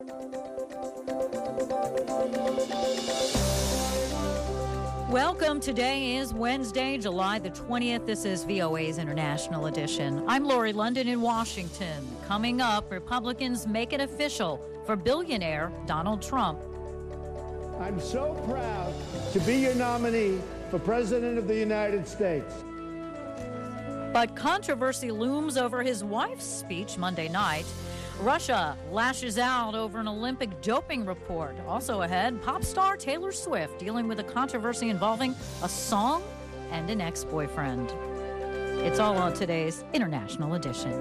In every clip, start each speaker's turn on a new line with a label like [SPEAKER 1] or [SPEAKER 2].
[SPEAKER 1] Welcome. Today is Wednesday, July the 20th. This is VOA's International Edition. I'm Lori London in Washington. Coming up, Republicans make it official for billionaire Donald Trump.
[SPEAKER 2] I'm so proud to be your nominee for President of the United States.
[SPEAKER 1] But controversy looms over his wife's speech Monday night. Russia lashes out over an Olympic doping report. Also ahead, pop star Taylor Swift dealing with a controversy involving a song and an ex-boyfriend. It's all on today's International Edition.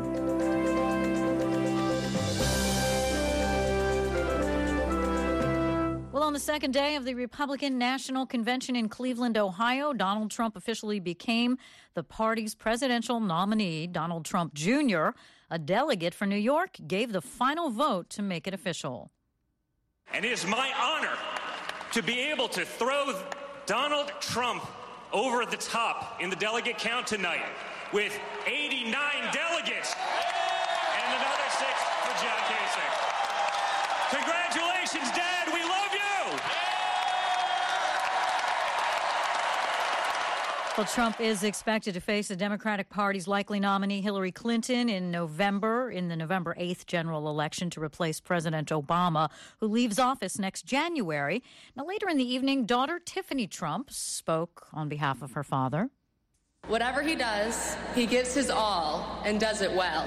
[SPEAKER 1] Well, on the second day of the Republican National Convention in Cleveland, Ohio, Donald Trump officially became the party's presidential nominee. Donald Trump Jr., a delegate for New York, gave the final vote to make it official.
[SPEAKER 3] And it is my honor to be able to throw Donald Trump over the top in the delegate count tonight with 89 delegates and another 6 for John Kasich. Congratulations, Dad. We love you.
[SPEAKER 1] Well, Trump is expected to face the Democratic Party's likely nominee Hillary Clinton in the November 8th general election to replace President Obama, who leaves office next January. Now, later in the evening, daughter Tiffany Trump spoke on behalf of her father.
[SPEAKER 4] Whatever he does, he gives his all and does it well.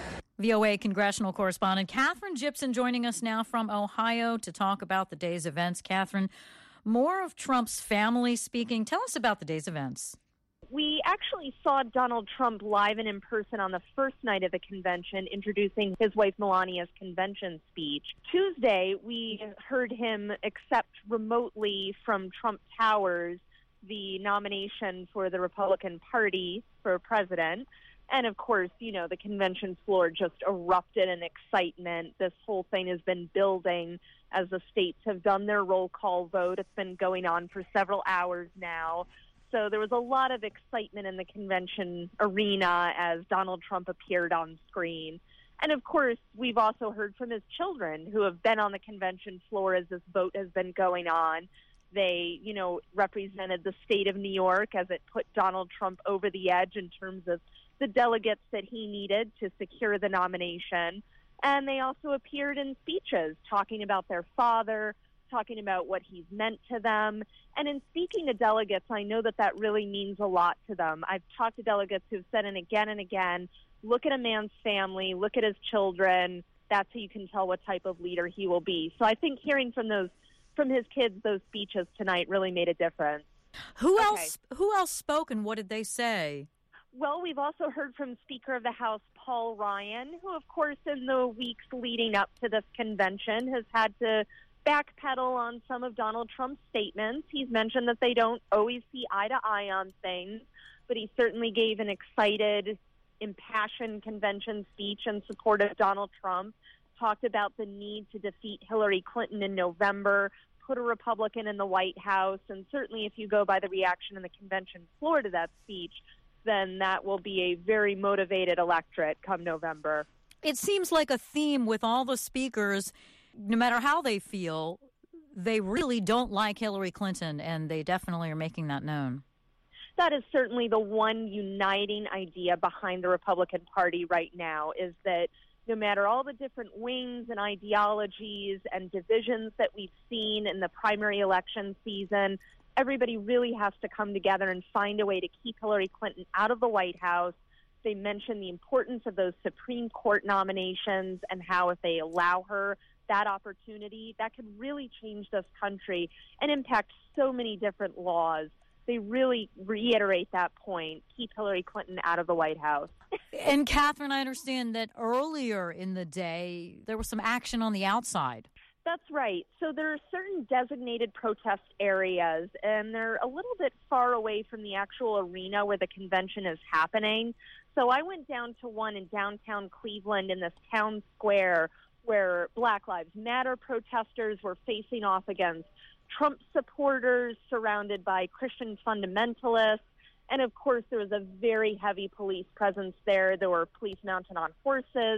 [SPEAKER 1] VOA congressional correspondent Catherine Gibson joining us now from Ohio to talk about the day's events. Catherine, more of Trump's family speaking. Tell us about the day's events.
[SPEAKER 5] We actually saw Donald Trump live and in person on the first night of the convention, introducing his wife Melania's convention speech. Tuesday, we heard him accept remotely from Trump Towers the nomination for the Republican Party for president. And of course, you know, the convention floor just erupted in excitement. This whole thing has been building as the states have done their roll call vote. It's been going on for several hours now. So there was a lot of excitement in the convention arena as Donald Trump appeared on screen. And of course, we've also heard from his children who have been on the convention floor as this vote has been going on. They, you know, represented the state of New York as it put Donald Trump over the edge in terms of the delegates that he needed to secure the nomination. And they also appeared in speeches talking about their father, talking about what he's meant to them. And in speaking to delegates, I know that that really means a lot to them. I've talked to delegates who've said it again and again, look at a man's family, look at his children. That's how you can tell what type of leader he will be. So I think hearing from his kids, those speeches tonight really made a difference.
[SPEAKER 1] Who else spoke and what did they say?
[SPEAKER 5] Well, we've also heard from Speaker of the House Paul Ryan, who, of course, in the weeks leading up to this convention has had to backpedal on some of Donald Trump's statements. He's mentioned that they don't always see eye to eye on things, but he certainly gave an excited, impassioned convention speech in support of Donald Trump, talked about the need to defeat Hillary Clinton in November, put a Republican in the White House, and certainly if you go by the reaction in the convention floor to that speech, then that will be a very motivated electorate come November.
[SPEAKER 1] It seems like a theme with all the speakers, no matter how they feel, they really don't like Hillary Clinton, and they definitely are making that known.
[SPEAKER 5] That is certainly the one uniting idea behind the Republican Party right now, is that no matter all the different wings and ideologies and divisions that we've seen in the primary election season, everybody really has to come together and find a way to keep Hillary Clinton out of the White House. They mentioned the importance of those Supreme Court nominations and how if they allow her that opportunity, that could really change this country and impact so many different laws. They really reiterate that point, keep Hillary Clinton out of the White House.
[SPEAKER 1] And Catherine, I understand that earlier in the day, there was some action on the outside.
[SPEAKER 5] That's right. So there are certain designated protest areas, and they're a little bit far away from the actual arena where the convention is happening. So I went down to one in downtown Cleveland in this town square where Black Lives Matter protesters were facing off against Trump supporters surrounded by Christian fundamentalists. And of course, there was a very heavy police presence there. There were police mounted on horses.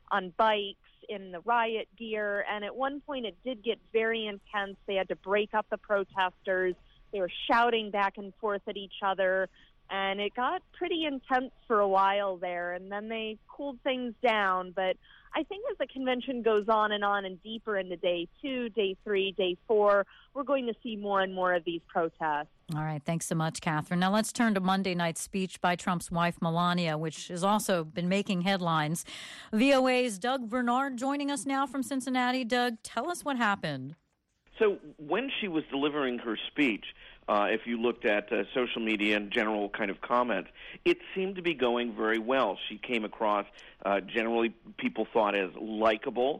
[SPEAKER 5] on bikes in the riot gear. And at one point it did get very intense. They had to break up the protesters. They were shouting back and forth at each other. And it got pretty intense for a while there, and then they cooled things down. But I think as the convention goes on and deeper into day 2, day 3, day 4, we're going to see more and more of these protests.
[SPEAKER 1] All right. Thanks so much, Catherine. Now let's turn to Monday night's speech by Trump's wife, Melania, which has also been making headlines. VOA's Doug Bernard joining us now from Cincinnati. Doug, tell us what happened.
[SPEAKER 6] So when she was delivering her speech, if you looked at social media and general kind of comments, it seemed to be going very well. She came across, generally people thought, as likable,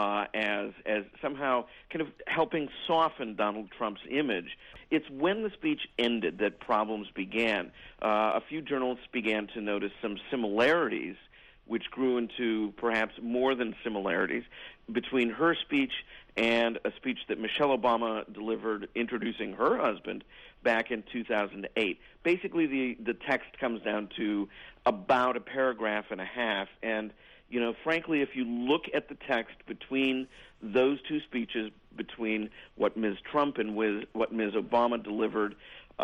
[SPEAKER 6] as somehow kind of helping soften Donald Trump's image. It's when the speech ended that problems began. A few journalists began to notice some similarities, which grew into perhaps more than similarities, between her speech and a speech that Michelle Obama delivered introducing her husband back in 2008. Basically, the text comes down to about a paragraph and a half. And, you know, frankly, if you look at the text between those two speeches, between what Ms. Trump and what Ms. Obama delivered,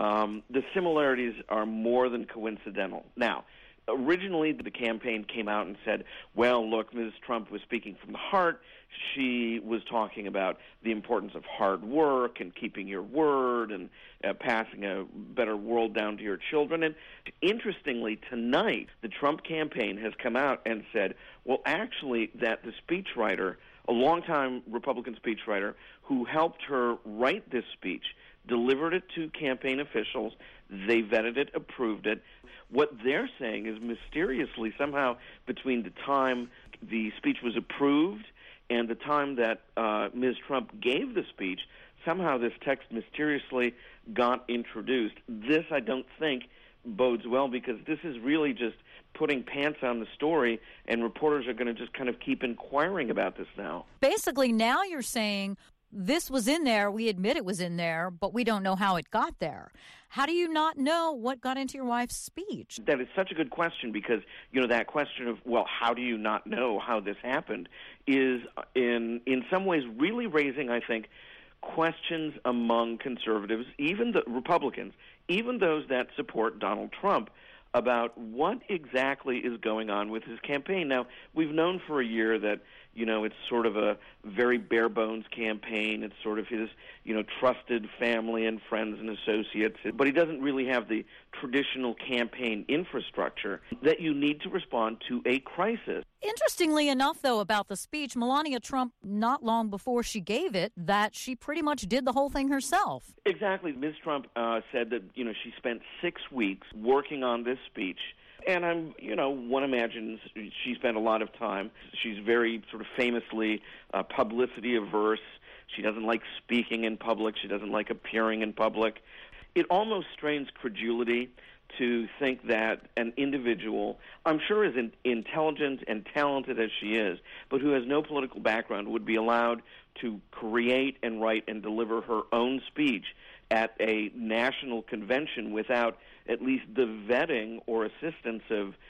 [SPEAKER 6] the similarities are more than coincidental. Now, originally, the campaign came out and said, well, look, Ms. Trump was speaking from the heart. She was talking about the importance of hard work and keeping your word and passing a better world down to your children. And interestingly, tonight, the Trump campaign has come out and said, well, actually, that the speechwriter, a longtime Republican speechwriter who helped her write this speech, delivered it to campaign officials. They vetted it, approved it. What they're saying is mysteriously, somehow between the time the speech was approved and the time that Ms. Trump gave the speech, somehow this text mysteriously got introduced. This, I don't think, bodes well, because this is really just putting pants on the story, and reporters are going to just kind of keep inquiring about this now.
[SPEAKER 1] Basically, now you're saying this was in there, we admit it was in there, but we don't know how it got there. How do you not know what got into your wife's speech?
[SPEAKER 6] That is such a good question, because, you know, that question of, well, how do you not know how this happened is in some ways really raising, I think, questions among conservatives, even the Republicans, even those that support Donald Trump, about what exactly is going on with his campaign. Now, we've known for a year that, you know, it's sort of a very bare-bones campaign. It's sort of his, you know, trusted family and friends and associates. But he doesn't really have the traditional campaign infrastructure that you need to respond to a crisis.
[SPEAKER 1] Interestingly enough, though, about the speech, Melania Trump, not long before she gave it, that she pretty much did the whole thing herself.
[SPEAKER 6] Exactly. Ms. Trump said that, you know, she spent 6 weeks working on this speech. And one imagines she spent a lot of time. She's very sort of famously publicity averse. She doesn't like speaking in public. She doesn't like appearing in public. It almost strains credulity to think that an individual, I'm sure as intelligent and talented as she is, but who has no political background, would be allowed to create and write and deliver her own speech at a national convention without at least the vetting or assistance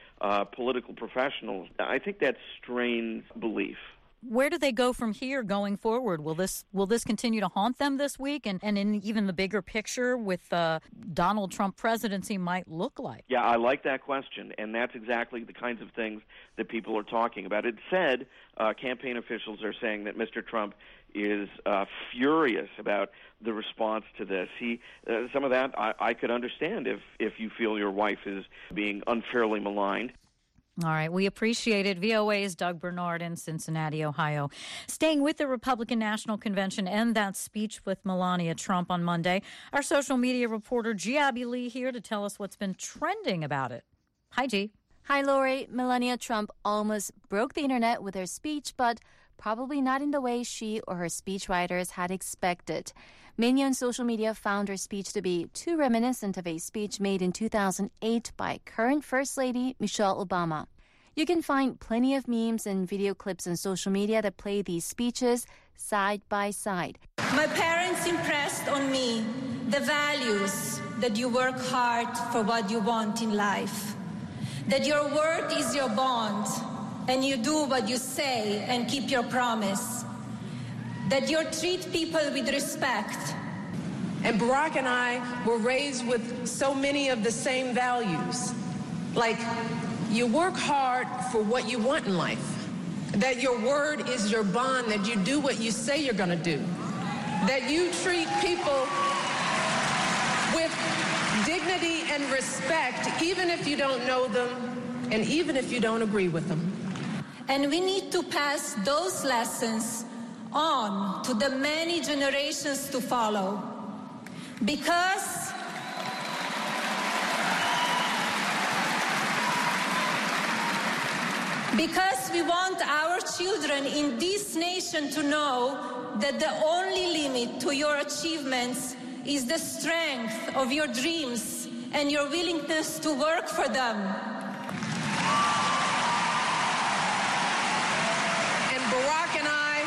[SPEAKER 6] of political professionals. I think that strains belief.
[SPEAKER 1] Where do they go from here going forward? Will this continue to haunt them this week, and in even the bigger picture with Donald Trump presidency might look like?
[SPEAKER 6] Yeah, I like that question, and that's exactly the kinds of things that people are talking about. It said campaign officials are saying that Mr. Trump is furious about the response to this. Some of that I could understand if you feel your wife is being unfairly maligned.
[SPEAKER 1] All right. We appreciate it. VOA's Doug Bernard in Cincinnati, Ohio. Staying with the Republican National Convention and that speech with Melania Trump on Monday, our social media reporter G. Abby Lee here to tell us what's been trending about it. Hi, G.
[SPEAKER 7] Hi, Lori. Melania Trump almost broke the internet with her speech, but probably not in the way she or her speechwriters had expected. Many on social media found her speech to be too reminiscent of a speech made in 2008 by current First Lady Michelle Obama. You can find plenty of memes and video clips on social media that play these speeches side by side.
[SPEAKER 8] My parents impressed on me the values that you work hard for what you want in life, that your word is your bond, and you do what you say and keep your promise. That you treat people with respect.
[SPEAKER 9] And Barack and I were raised with so many of the same values. Like, you work hard for what you want in life. That your word is your bond, that you do what you say you're going to do. That you treat people with dignity and respect, even if you don't know them and even if you don't agree with them.
[SPEAKER 8] And we need to pass those lessons on to the many generations to follow. Because we want our children in this nation to know that the only limit to your achievements is the strength of your dreams and your willingness to work for them.
[SPEAKER 9] And Barack and I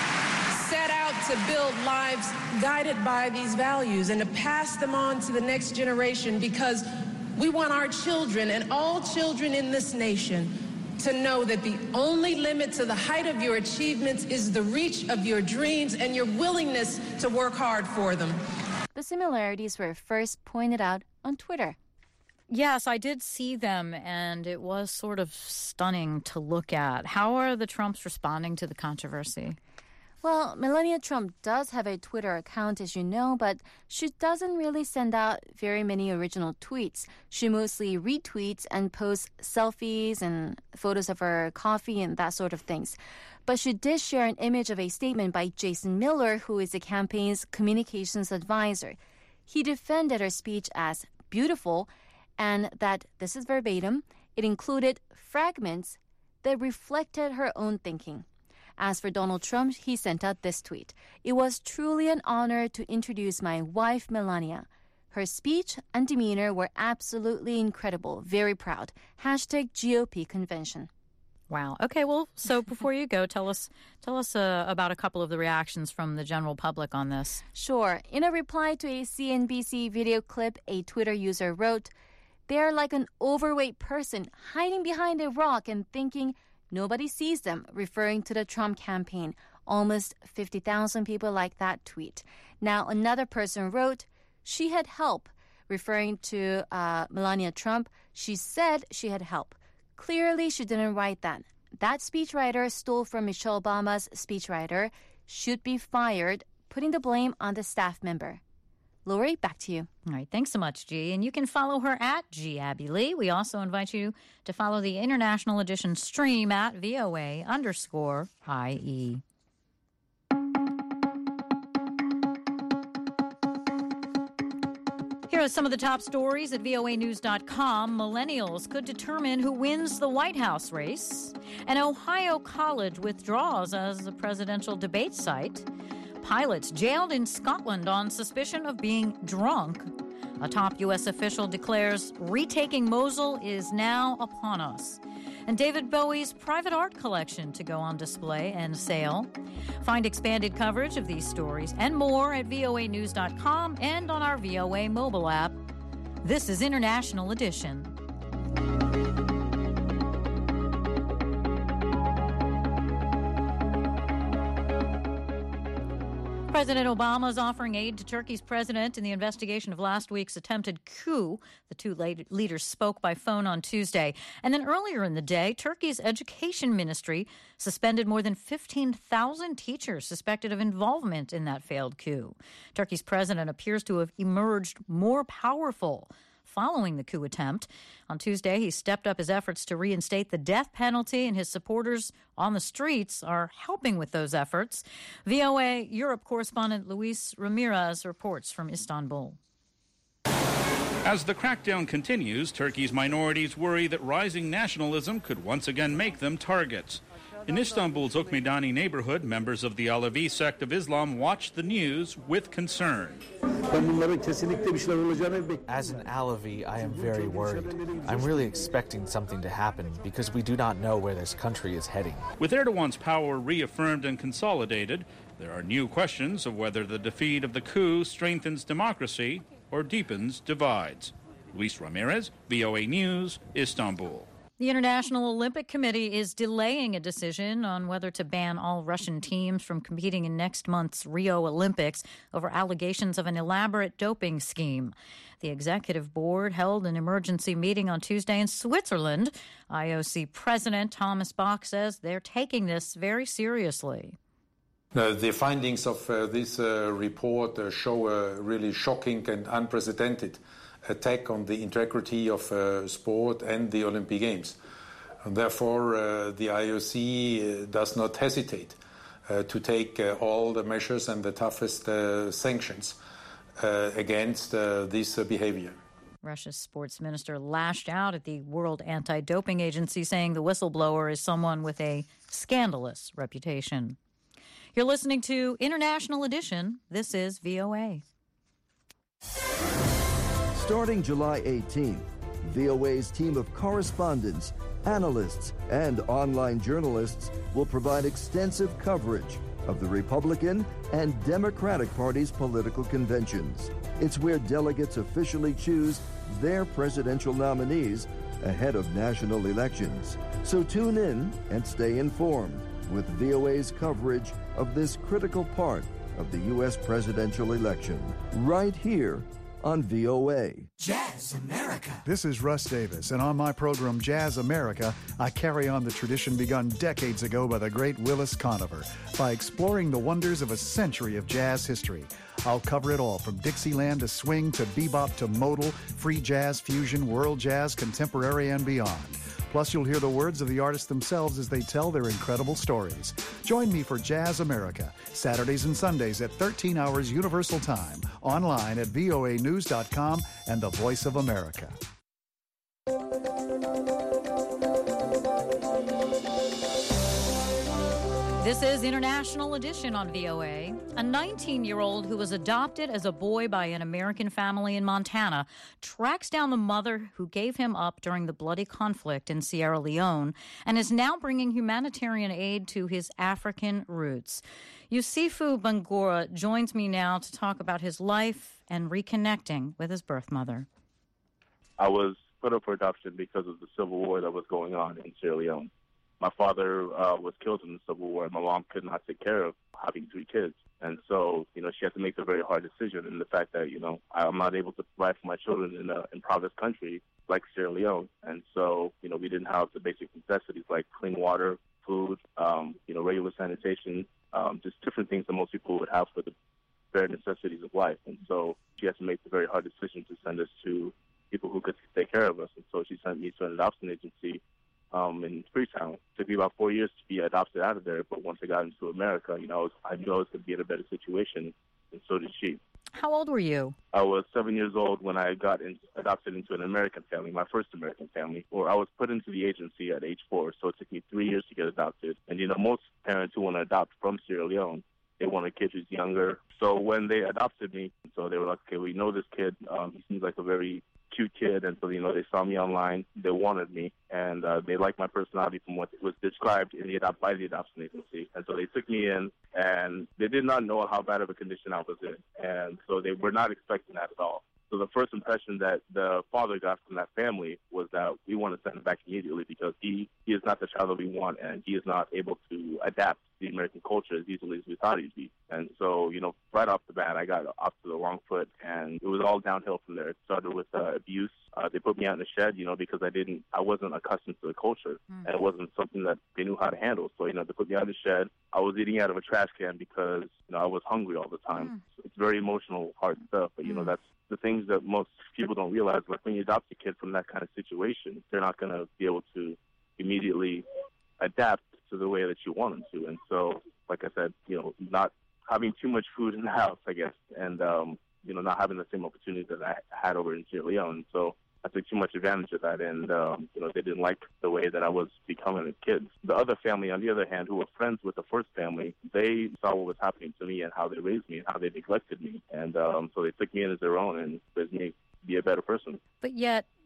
[SPEAKER 9] set out to build lives guided by these values and to pass them on to the next generation, because we want our children and all children in this nation to know that the only limit to the height of your achievements is the reach of your dreams and your willingness to work hard for them.
[SPEAKER 7] The similarities were first pointed out on Twitter.
[SPEAKER 1] Yes, I did see them, and it was sort of stunning to look at. How are the Trumps responding to the controversy?
[SPEAKER 7] Well, Melania Trump does have a Twitter account, as you know, but she doesn't really send out very many original tweets. She mostly retweets and posts selfies and photos of her coffee and that sort of things. But she did share an image of a statement by Jason Miller, who is the campaign's communications advisor. He defended her speech as beautiful and that, this is verbatim, it included fragments that reflected her own thinking. As for Donald Trump, he sent out this tweet. It was truly an honor to introduce my wife, Melania. Her speech and demeanor were absolutely incredible. Very proud. Hashtag GOP convention.
[SPEAKER 1] Wow. Okay, well, so before you go, tell us about a couple of the reactions from the general public on this.
[SPEAKER 7] Sure. In a reply to a CNBC video clip, a Twitter user wrote, "They're like an overweight person hiding behind a rock and thinking nobody sees them," referring to the Trump campaign. Almost 50,000 people liked that tweet. Now, another person wrote, "She had help," referring to Melania Trump. She said she had help. Clearly, she didn't write that. That speechwriter stole from Michelle Obama's speechwriter, should be fired, putting the blame on the staff member. Lori, back to you.
[SPEAKER 1] All right, thanks so much, G. And you can follow her at GAbbyLee. We also invite you to follow the International Edition stream at VOA_IE. Here are some of the top stories at voanews.com. Millennials could determine who wins the White House race. An Ohio college withdraws as a presidential debate site. Pilots jailed in Scotland on suspicion of being drunk. A top U.S. official declares retaking Mosul is now upon us. And David Bowie's private art collection to go on display and sale. Find expanded coverage of these stories and more at voanews.com and on our VOA mobile app. This is International Edition. President Obama is offering aid to Turkey's president in the investigation of last week's attempted coup. The two leaders spoke by phone on Tuesday. And then earlier in the day, Turkey's education ministry suspended more than 15,000 teachers suspected of involvement in that failed coup. Turkey's president appears to have emerged more powerful following the coup attempt. On Tuesday, he stepped up his efforts to reinstate the death penalty, and his supporters on the streets are helping with those efforts. VOA Europe correspondent Luis Ramirez reports from Istanbul.
[SPEAKER 10] As the crackdown continues, Turkey's minorities worry that rising nationalism could once again make them targets. In Istanbul's Okmedani neighborhood, members of the Alevi sect of Islam watch the news with concern.
[SPEAKER 11] As an Alevi, I am very worried. I'm really expecting something to happen because we do not know where this country is heading.
[SPEAKER 10] With Erdogan's power reaffirmed and consolidated, there are new questions of whether the defeat of the coup strengthens democracy or deepens divides. Luis Ramirez, VOA News, Istanbul.
[SPEAKER 1] The International Olympic Committee is delaying a decision on whether to ban all Russian teams from competing in next month's Rio Olympics over allegations of an elaborate doping scheme. The executive board held an emergency meeting on Tuesday in Switzerland. IOC President Thomas Bach says they're taking this very seriously.
[SPEAKER 12] The findings of this report show a really shocking and unprecedented attack on the integrity of sport and the Olympic Games. And therefore, the IOC does not hesitate to take all the measures and the toughest sanctions against this behavior.
[SPEAKER 1] Russia's sports minister lashed out at the World Anti-Doping Agency, saying the whistleblower is someone with a scandalous reputation. You're listening to International Edition. This is VOA.
[SPEAKER 13] Starting July 18th, VOA's team of correspondents, analysts, and online journalists will provide extensive coverage of the Republican and Democratic Party's political conventions. It's where delegates officially choose their presidential nominees ahead of national elections. So tune in and stay informed with VOA's coverage of this critical part of the U.S. presidential election, right here on VOA.
[SPEAKER 14] Jazz America.
[SPEAKER 15] This is Russ Davis, and on my program Jazz America, I carry on the tradition begun decades ago by the great Willis Conover by exploring the wonders of a century of jazz history. I'll cover it all, from Dixieland to swing to bebop to modal, free jazz, fusion, world jazz, contemporary, and beyond. Plus, you'll hear the words of the artists themselves as they tell their incredible stories. Join me for Jazz America, Saturdays and Sundays at 13 hours Universal Time, online at voanews.com and the Voice of America.
[SPEAKER 1] This is International Edition on VOA. A 19-year-old who was adopted as a boy by an American family in Montana tracks down the mother who gave him up during the bloody conflict in Sierra Leone and is now bringing humanitarian aid to his African roots. Yusufu Bangura joins me now to talk about his life and reconnecting with his birth mother.
[SPEAKER 16] I was put up for adoption because of the civil war that was going on in Sierra Leone. My father was killed in the Civil War, and my mom could not take care of having 3 kids. And so, she had to make a very hard decision. And the fact that, I'm not able to provide for my children in a impoverished country like Sierra Leone. And so, we didn't have the basic necessities like clean water, food, regular sanitation, just different things that most people would have for the bare necessities of life. And so she had to make the very hard decision to send us to people who could take care of us. And so she sent me to an adoption agency in Freetown. It took me about 4 years to be adopted out of there, but once I got into America, I knew I was going to be in a better situation, and so did she.
[SPEAKER 1] How old were you?
[SPEAKER 16] I was 7 years old when I got adopted into an American family, my first American family. Or I was put into the agency at age 4, so it took me 3 years to get adopted. And, most parents who want to adopt from Sierra Leone, they want a kid who's younger. So when they adopted me, so they were like, okay, we know this kid. He seems like a very cute kid, and so they saw me online, they wanted me, and they liked my personality from what was described in by the adoption agency, and so they took me in, and they did not know how bad of a condition I was in, and so they were not expecting that at all. So the first impression that the father got from that family was that we want to send him back immediately because he is not the child that we want, and he is not able to adapt to the American culture as easily as we thought he'd be. And so, right off the bat, I got off to the wrong foot, and it was all downhill from there. It started with abuse. They put me out in the shed, because I wasn't accustomed to the culture, and it wasn't something that they knew how to handle. So, they put me out in the shed. I was eating out of a trash can because, I was hungry all the time. So it's very emotional, hard stuff, but, that's the things that most people don't realize. Like when you adopt a kid from that kind of situation, they're not going to be able to immediately adapt to the way that you want them to. And so, like I said, not having too much food in the house, I guess, and, not having the same opportunity that I had over in Sierra Leone. So I took too much advantage of that, and, they didn't like the way that I was becoming a kid. The other family, on the other hand, who were friends with the first family, they saw what was happening to me and how they raised me and how they neglected me. And so they took me in as their own and raised me to be a better person.
[SPEAKER 1] But yet,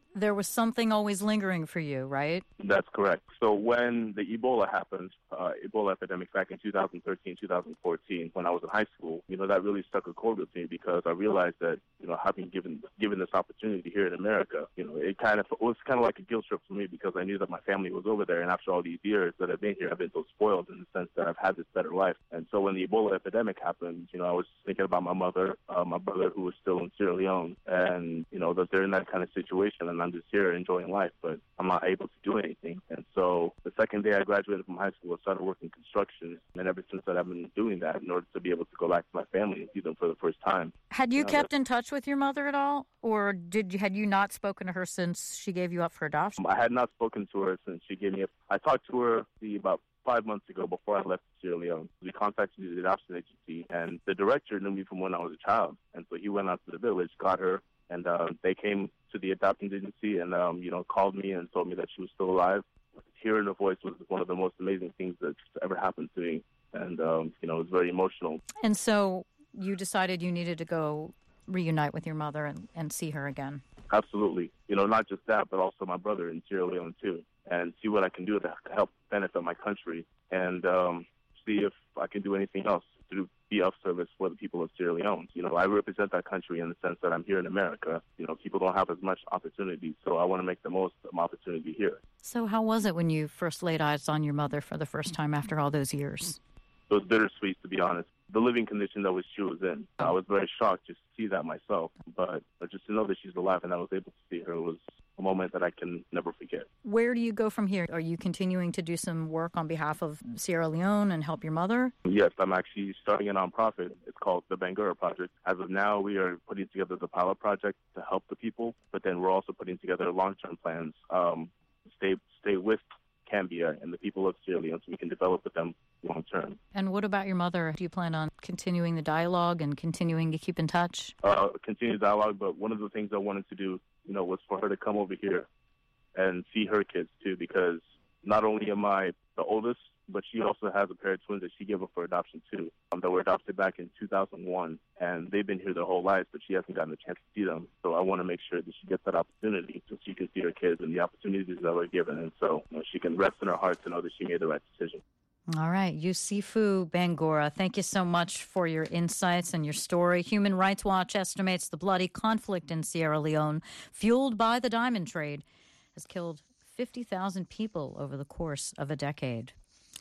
[SPEAKER 1] there was something always lingering for you, right?
[SPEAKER 16] That's correct. So when the Ebola happened, Ebola epidemic back in 2013, 2014, when I was in high school, that really struck a chord with me because I realized that, having given this opportunity here in America, it was kind of like a guilt trip for me because I knew that my family was over there. And after all these years that I've been here, I've been so spoiled in the sense that I've had this better life. And so when the Ebola epidemic happened, I was thinking about my mother, my brother who was still in Sierra Leone, and, that they're in that kind of situation. And I'm just here enjoying life, but I'm not able to do anything. And so the second day I graduated from high school, I started working construction. And ever since that, I've been doing that in order to be able to go back to my family and see them for the first time.
[SPEAKER 1] Had you kept in touch with your mother at all? Or had you not spoken to her since she gave you up for adoption?
[SPEAKER 16] I had not spoken to her since she gave me up. I talked to her about 5 months ago before I left Sierra Leone. We contacted the adoption agency, and the director knew me from when I was a child. And so he went out to the village, got her, and they came to the adoption agency and, called me and told me that she was still alive. Hearing her voice was one of the most amazing things that's ever happened to me. And, it was very emotional.
[SPEAKER 1] And so you decided you needed to go reunite with your mother and see her again.
[SPEAKER 16] Absolutely. Not just that, but also my brother in Sierra Leone, too, and see what I can do to help benefit my country and see if I can do anything else to be of service for the people of Sierra Leone. I represent that country in the sense that I'm here in America. People don't have as much opportunity, so I want to make the most of my opportunity here.
[SPEAKER 1] So how was it when you first laid eyes on your mother for the first time after all those years?
[SPEAKER 16] It was bittersweet, to be honest. The living condition that she was in, I was very shocked just to see that myself. But just to know that she's alive and I was able to see her was a moment that I can never forget.
[SPEAKER 1] Where do you go from here? Are you continuing to do some work on behalf of Sierra Leone and help your mother?
[SPEAKER 16] Yes, I'm actually starting a nonprofit. It's called the Bangura Project. As of now, we are putting together the pilot project to help the people, but then we're also putting together long-term plans to stay with Cambia and the people of Sierra Leone so we can develop with them long term.
[SPEAKER 1] And what about your mother? Do you plan on continuing the dialogue and continuing to keep in touch?
[SPEAKER 16] Continue dialogue, but one of the things I wanted to do, was for her to come over here and see her kids too, because not only am I the oldest, but she also has a pair of twins that she gave up for adoption too, that were adopted back in 2001, and they've been here their whole lives, but she hasn't gotten a chance to see them. So I want to make sure that she gets that opportunity so she can see her kids and the opportunities that were given, and so she can rest in her heart to know that she made the right decision.
[SPEAKER 1] All right. Yusufu Bangura, thank you so much for your insights and your story. Human Rights Watch estimates the bloody conflict in Sierra Leone, fueled by the diamond trade, has killed 50,000 people over the course of a decade.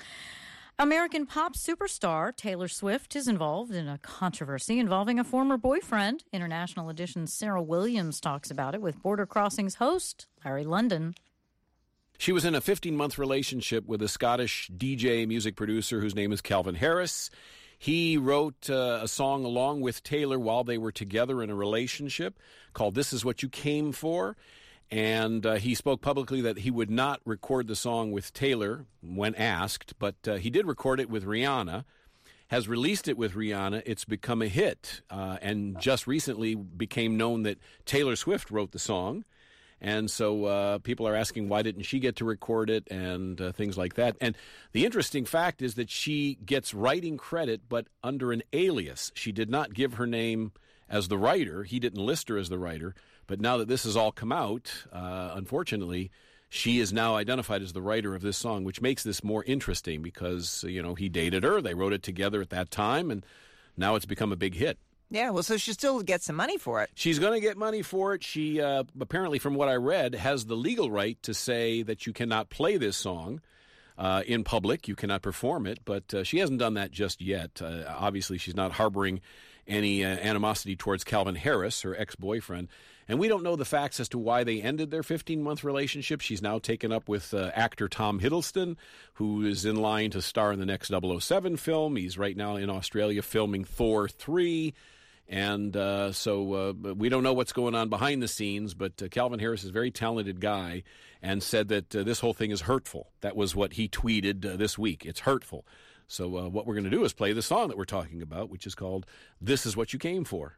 [SPEAKER 1] American pop superstar Taylor Swift is involved in a controversy involving a former boyfriend. International Edition's Sarah Williams talks about it with Border Crossings host Larry London.
[SPEAKER 14] She was in a 15-month relationship with a Scottish DJ music producer whose name is Calvin Harris. He wrote a song along with Taylor while they were together in a relationship called This Is What You Came For. And he spoke publicly that he would not record the song with Taylor when asked, but he did record it with Rihanna, has released it with Rihanna. It's become a hit, and just recently became known that Taylor Swift wrote the song. And so people are asking, why didn't she get to record it and things like that. And the interesting fact is that she gets writing credit, but under an alias. She did not give her name as the writer. He didn't list her as the writer. But now that this has all come out, unfortunately, she is now identified as the writer of this song, which makes this more interesting because, he dated her. They wrote it together at that time, and now it's become a big hit.
[SPEAKER 17] Yeah, well, so she still gets some money for it.
[SPEAKER 14] She's going to get money for it. She, apparently, from what I read, has the legal right to say that you cannot play this song in public. You cannot perform it, but she hasn't done that just yet. Obviously, she's not harboring any animosity towards Calvin Harris, her ex-boyfriend. And we don't know the facts as to why they ended their 15-month relationship. She's now taken up with actor Tom Hiddleston, who is in line to star in the next 007 film. He's right now in Australia filming Thor 3. And so we don't know what's going on behind the scenes, but Calvin Harris is a very talented guy and said that this whole thing is hurtful. That was what he tweeted this week. It's hurtful. So what we're going to do is play the song that we're talking about, which is called This Is What You Came For.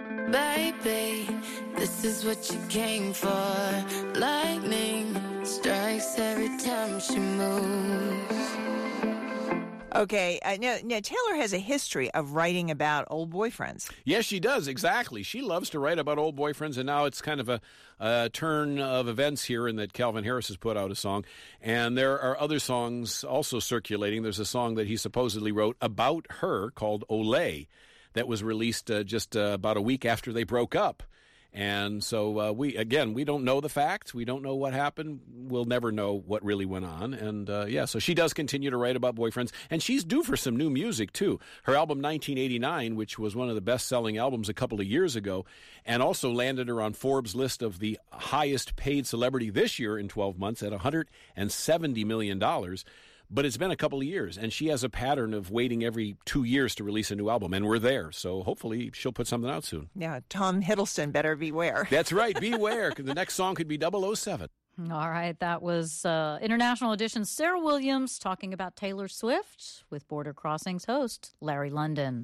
[SPEAKER 18] Baby, this is what you came for. Lightning strikes every time she moves.
[SPEAKER 17] Okay. Now, Taylor has a history of writing about old boyfriends.
[SPEAKER 14] Yes, she does, exactly. She loves to write about old boyfriends, and now it's kind of a turn of events here in that Calvin Harris has put out a song. And there are other songs also circulating. There's a song that he supposedly wrote about her called Olay that was released just about a week after they broke up. And so, we don't know the facts. We don't know what happened. We'll never know what really went on. And, so she does continue to write about boyfriends. And she's due for some new music, too. Her album 1989, which was one of the best-selling albums a couple of years ago, and also landed her on Forbes' list of the highest-paid celebrity this year in 12 months at $170 million. But it's been a couple of years, and she has a pattern of waiting every 2 years to release a new album, and we're there. So hopefully she'll put something out soon.
[SPEAKER 17] Yeah, Tom Hiddleston better beware.
[SPEAKER 14] That's right, beware, because the next song could be 007.
[SPEAKER 1] All right, that was International Edition's Sarah Williams talking about Taylor Swift with Border Crossings host Larry London.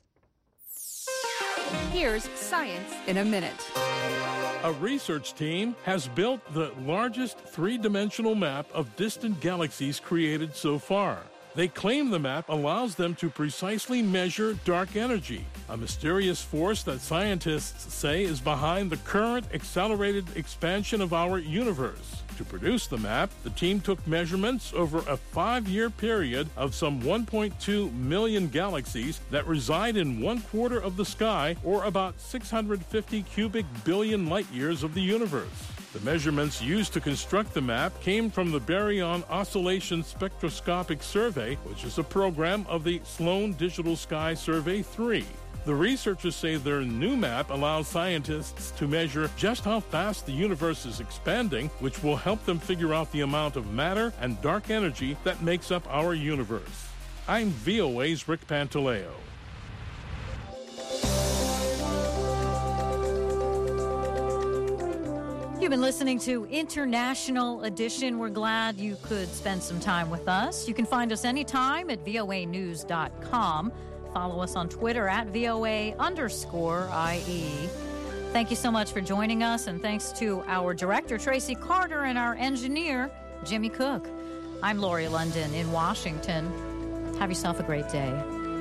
[SPEAKER 19] Here's Science in a Minute.
[SPEAKER 20] A research team has built the largest three-dimensional map of distant galaxies created so far. They claim the map allows them to precisely measure dark energy, a mysterious force that scientists say is behind the current accelerated expansion of our universe. To produce the map, the team took measurements over a 5-year period of some 1.2 million galaxies that reside in 1/4 of the sky, or about 650 cubic billion light-years of the universe. The measurements used to construct the map came from the Baryon Oscillation Spectroscopic Survey, which is a program of the Sloan Digital Sky Survey 3. The researchers say their new map allows scientists to measure just how fast the universe is expanding, which will help them figure out the amount of matter and dark energy that makes up our universe. I'm VOA's Rick Pantaleo.
[SPEAKER 1] You've been listening to International Edition. We're glad you could spend some time with us. You can find us anytime at voanews.com. Follow us on Twitter at VOA_IE. Thank you so much for joining us, and thanks to our director, Tracy Carter, and our engineer, Jimmy Cook. I'm Lori London in Washington. Have yourself a great day.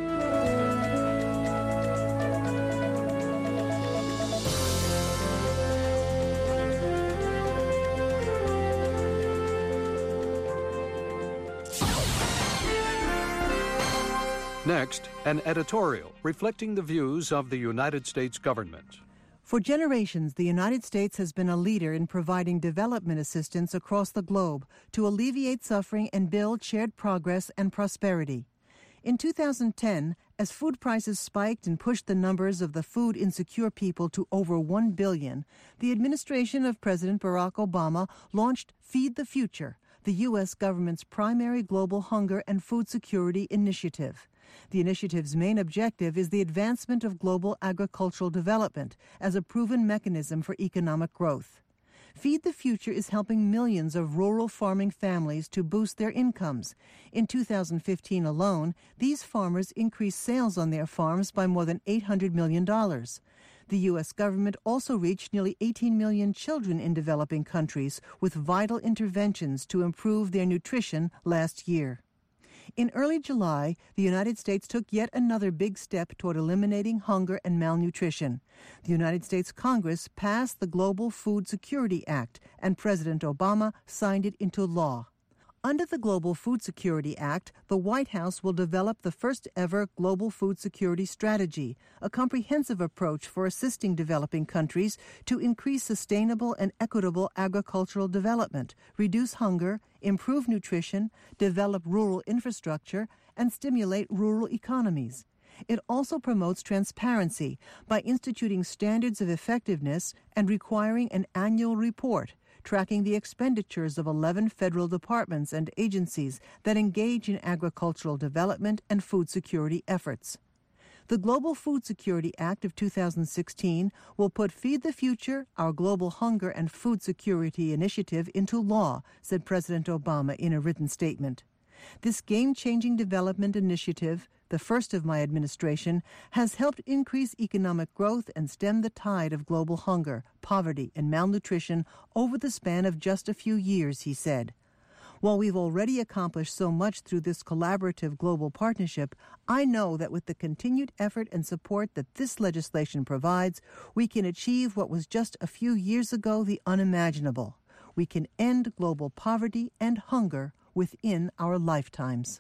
[SPEAKER 21] Next, an editorial reflecting the views of the United States government.
[SPEAKER 22] For generations, the United States has been a leader in providing development assistance across the globe to alleviate suffering and build shared progress and prosperity. In 2010, as food prices spiked and pushed the numbers of the food insecure people to over 1 billion, the administration of President Barack Obama launched Feed the Future, the U.S. government's primary global hunger and food security initiative. The initiative's main objective is the advancement of global agricultural development as a proven mechanism for economic growth. Feed the Future is helping millions of rural farming families to boost their incomes. In 2015 alone, these farmers increased sales on their farms by more than $800 million. The U.S. government also reached nearly 18 million children in developing countries with vital interventions to improve their nutrition last year. In early July, the United States took yet another big step toward eliminating hunger and malnutrition. The United States Congress passed the Global Food Security Act, and President Obama signed it into law. Under the Global Food Security Act, the White House will develop the first-ever Global Food Security Strategy, a comprehensive approach for assisting developing countries to increase sustainable and equitable agricultural development, reduce hunger, improve nutrition, develop rural infrastructure, and stimulate rural economies. It also promotes transparency by instituting standards of effectiveness and requiring an annual report tracking the expenditures of 11 federal departments and agencies that engage in agricultural development and food security efforts. The Global Food Security Act of 2016 will put Feed the Future, our global hunger and food security initiative, into law, said President Obama in a written statement. This game-changing development initiative, the first of my administration, has helped increase economic growth and stem the tide of global hunger, poverty, and malnutrition over the span of just a few years, he said. While we've already accomplished so much through this collaborative global partnership, I know that with the continued effort and support that this legislation provides, we can achieve what was just a few years ago the unimaginable. We can end global poverty and hunger within our lifetimes.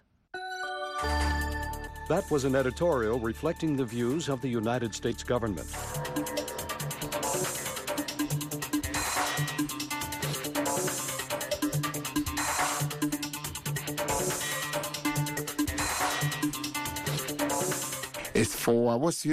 [SPEAKER 21] That was an editorial reflecting the views of the United States government.
[SPEAKER 2] It's 4 hours.